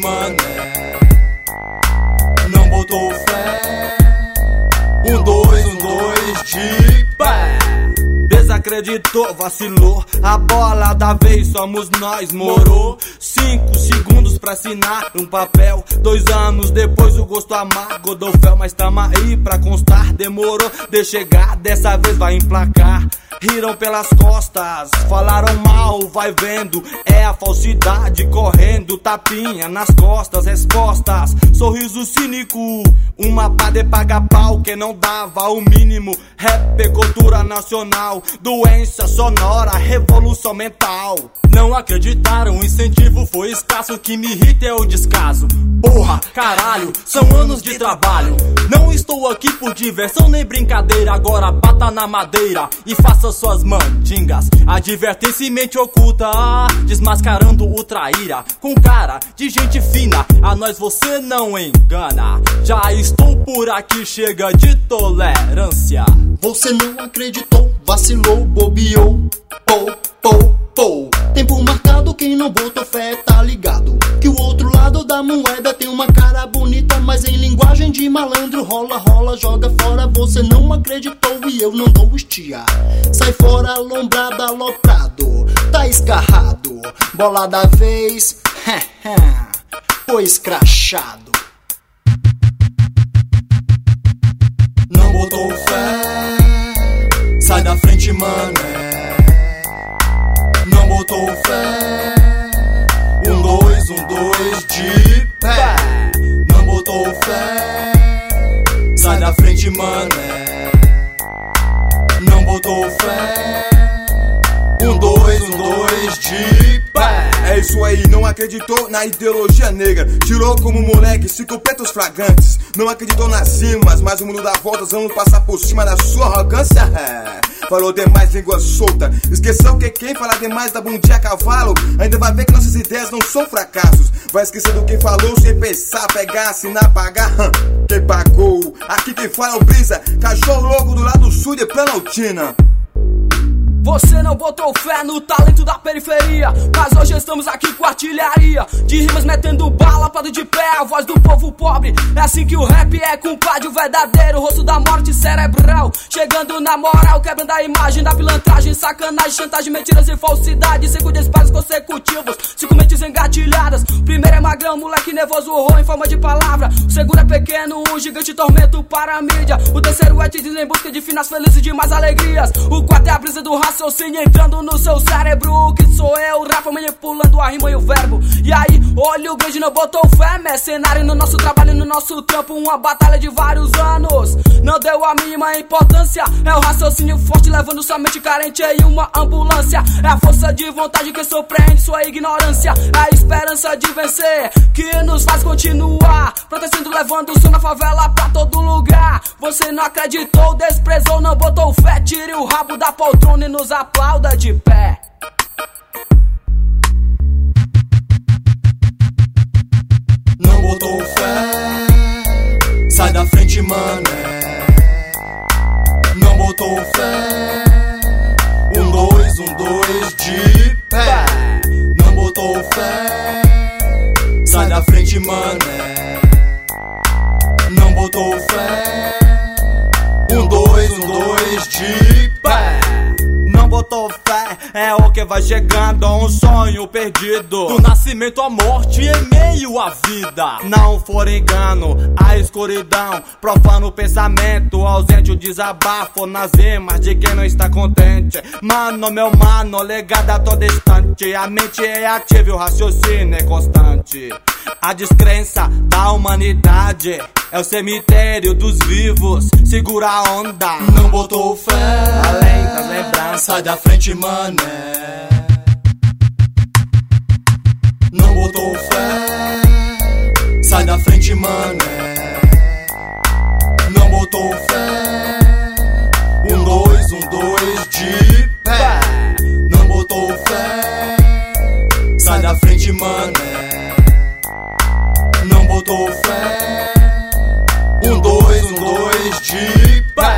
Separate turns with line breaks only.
mané. Não botou fé. 1, 2, 1, 2 de pé.
Desacreditou, vacilou, a bola da vez somos nós, morou. 5 segundos pra assinar um papel, 2 anos depois o gosto amargo do fel. Mas tamo aí pra constar, demorou de chegar, dessa vez vai emplacar. Riram pelas costas, falaram mal, vai vendo, é a falsidade correndo, tapinha nas costas, respostas, sorriso cínico, uma pá de paga-pau que não dava o mínimo. Rap, cultura nacional, doença sonora, revolução mental.
Não acreditaram, o incentivo foi escasso, o que me irrita é o descaso. Porra, caralho, são anos de trabalho. Não estou aqui por diversão nem brincadeira, agora bata na madeira e faça suas mandingas. Advertência e mente oculta, desmascarando o traíra. Com cara de gente fina, a nós você não engana. Já estou por aqui, chega de tolerância.
Você não acreditou, vacilou, bobeou. Tempo marcado, quem não botou fé tá ligado que o outro lado da moeda tem uma cara bonita, mas em linguagem de malandro rola, joga fora. Você não acreditou e eu não dou estia. Sai fora, lombrada, aloprado, tá escarrado. Bola da vez, foi escrachado.
Não botou fé, sai da frente, mané. Não botou fé. 1, 2, 1, 2 de pé. Não botou fé. Sai da frente, mané. Não botou fé. 1, 2, 1, 2 de pé.
É isso aí, não acreditou na ideologia negra. Tirou como moleque 5 pretos flagrantes. Não acreditou nas rimas, mas o mundo dá voltas. Vamos passar por cima da sua arrogância. Falou demais, língua solta. Esqueceu que quem fala demais da bundinha a cavalo ainda vai ver que nossas ideias não são fracassos. Vai esquecer do que falou sem pensar, pegar, assinar, pagar. Quem pagou? Aqui quem fala é o Brisa, cachorro louco do lado sul de Planaltina.
Você não botou fé no talento da periferia, mas hoje estamos aqui com artilharia de rimas metendo bala, pado de pé, a voz do povo pobre. É assim que o rap é, compadre, o verdadeiro rosto da morte cerebral. Chegando na moral, quebrando a imagem da pilantragem, sacanagem, chantagem, mentiras e falsidade. 5 disparos consecutivos, 5 mentes engatilhadas. Primeiro é magrão, moleque nervoso, horror em forma de palavra. O segundo é pequeno, um gigante tormento para a mídia. O terceiro é te diz em busca de finais felizes de mais alegrias. O quarto é a brisa do raciocínio entrando no seu cérebro, que sou eu, Rafa, manipulando a rima e o verbo. E aí, olho grande, não botou fé, mercenário no nosso trabalho, no nosso trampo, uma batalha de vários anos. Não deu a mínima importância, é o raciocínio forte levando sua mente carente em uma ambulância. É a força de vontade que surpreende sua ignorância, é a esperança de vencer que nos faz continuar protegendo, levando o som na favela pra todo lugar. Você não acreditou, desprezou, não botou fé, tire o rabo da poltrona e nos aplauda de pé.
Não botou fé, sai da frente, mané. Não botou fé. 1, 2, 1, 2 de pé. Não botou fé, sai da frente, mané. Não botou fé. 1, 2, 1, 2 de pé.
Não botou fé, é o que vai chegando, um sonho perdido.
Do nascimento à morte em meio à vida.
Não for engano, a escuridão profana o pensamento, ausente o desabafo nas rimas de quem não está contente. Mano, meu mano, legado a todo instante. A mente é ativa e o raciocínio é constante. A descrença da humanidade é o cemitério dos vivos, segura a onda.
Não botou fé,
além das lembranças,
sai da frente, mané. Não botou fé, sai da frente, mané. Não botou fé. 1, 2, 1, 2 de pé. Não botou fé, sai da frente, mané. Não botou fé. 1, 2, 1, 2 de pé.